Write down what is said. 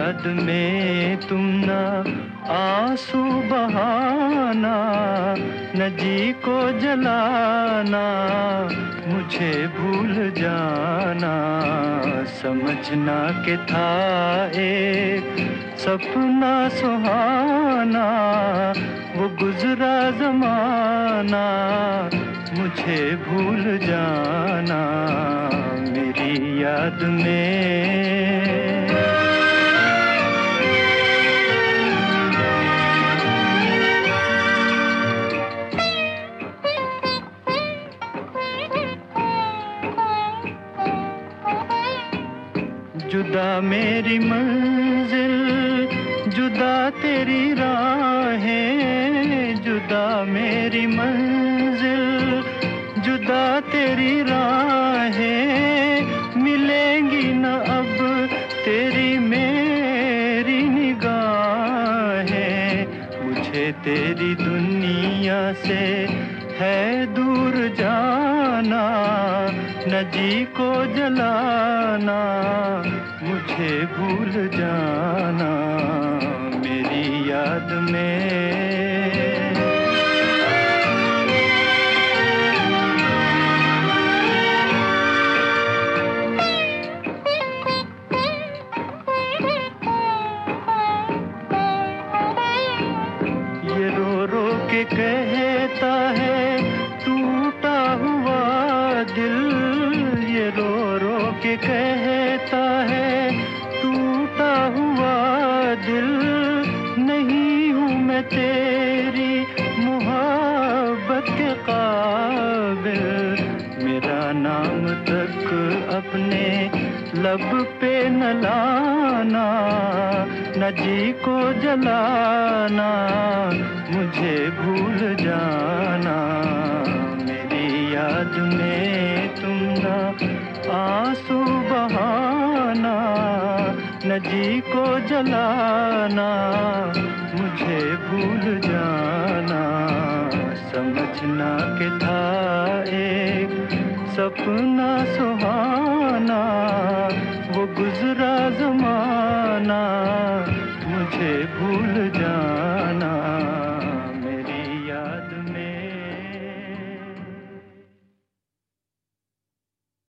याद में तुम ना आंसू बहाना, न जी को जलाना, मुझे भूल जाना। समझना के था एक सपना सुहाना, वो गुजरा ज़माना, मुझे भूल जाना मेरी याद में। जुदा मेरी मंजिल, जुदा तेरी राहें, जुदा मेरी मंजिल, जुदा तेरी राहें, मिलेंगी न अब तेरी मेरी निगाहें। मुझे तेरी दुनिया से है दूर जाना, न जी को जलाना, मुझे भूल जाना मेरी याद में। ये रो रो के कहता है टूटा हुआ दिल, ये रो रो के कहता है टूटा हुआ दिल। नहीं हूँ मैं तेरी मोहब्बत के काबिल, मेरा नाम तक अपने लब पे न लाना, न जी को जलाना, मुझे भूल जाना मेरी याद में तुम ना आंसू बहाना, न जी को जलाना, मुझे भूल जाना। समझना के था एक सपना सुहाना, वो गुजरा ज़माना, मुझे भूल